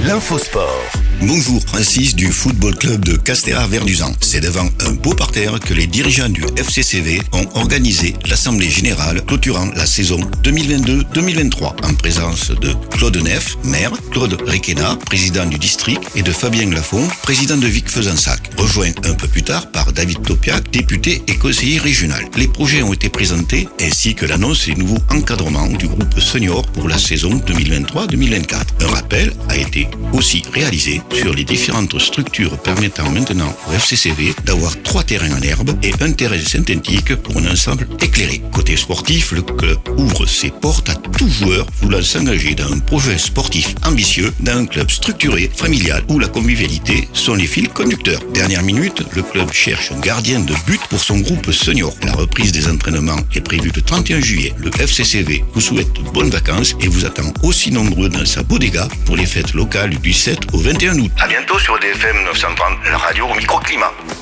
l'infosport. Bonjour, Francis du Football Club de Castéra-Verduzan. C'est devant un beau parterre que les dirigeants du FCCV ont organisé l'Assemblée Générale clôturant la saison 2022-2023 en présence de Claude Neff, maire, Claude Requena, président du district, et de Fabien Lafont, président de Vic-Fezensac, rejoint un peu plus tard par David Topiac, député et conseiller régional. Les projets ont été présentés ainsi que l'annonce des nouveaux encadrements du groupe senior pour la saison 2023-2024. Un rappel a été aussi réalisé sur les différentes structures permettant maintenant au FCCV d'avoir 3 terrains en herbe et un terrain synthétique pour un ensemble éclairé. Côté sportif, le club ouvre ses portes à tout joueur voulant s'engager dans un projet sportif ambitieux, dans un club structuré, familial, où la convivialité sont les fils conducteurs. Dernière minute, le club cherche un gardien de but pour son groupe senior. La reprise des entraînements est prévue le 31 juillet. Le FCCV vous souhaite de bonnes vacances et vous attend aussi nombreux dans sa bodega pour les fêtes locales du 7 au 21 août. À bientôt sur DFM 930, la radio au microclimat.